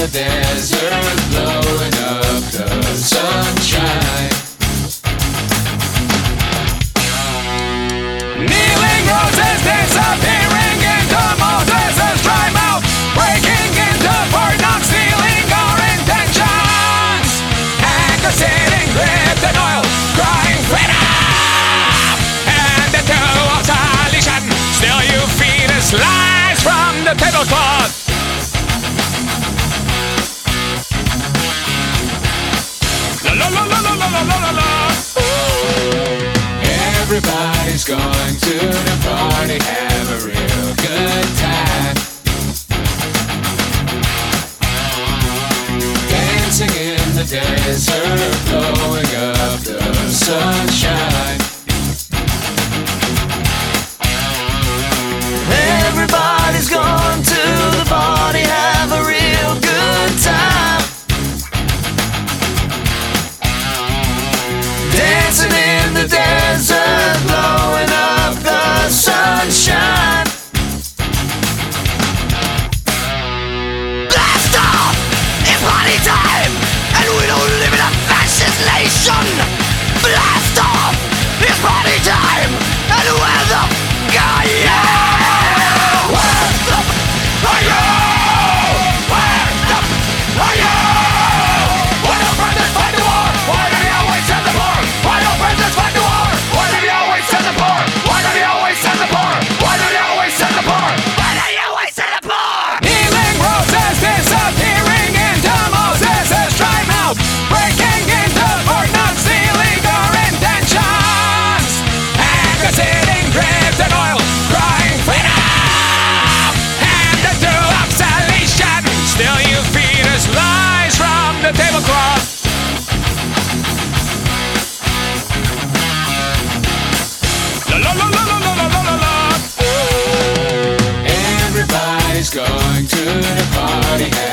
the desert, blowing up the sunshine. Kneeling roses disappearing into Moses' dry mouth, breaking into Fort Knox, stealing our intentions. Anchor sitting gripped in oil, crying freedom. And the two of salvation, still you feed us lies from the tablecloth. La la la la la la la la la. Everybody's going to the party, have a real good time. Dancing in the desert, blowing up the sunshine. Everybody's going to the party, have a real good time. Dancing in the desert, blowing up the sunshine. Blast off! It's party time! And we don't live in a fascist nation! Blast off! It's party time! And where the f*** are you? Where the f*** are you? Where the f*** are you? Why don't brothers fight the war? Why do they always send the poor? Why don't brothers fight the war? Why do they always send the poor? Why do they always send the poor? Why do they always send the poor? Why do they always send the poor? Healing roses disappearing into Moses' dry mouth, breaking into Fort Knox, stealing our intentions. Anchor sitting gripped in oil, crying freedom. And the two of salvation, still you feed us lies from the tablecloth. La la la la la la la la la. Everybody's going to the party.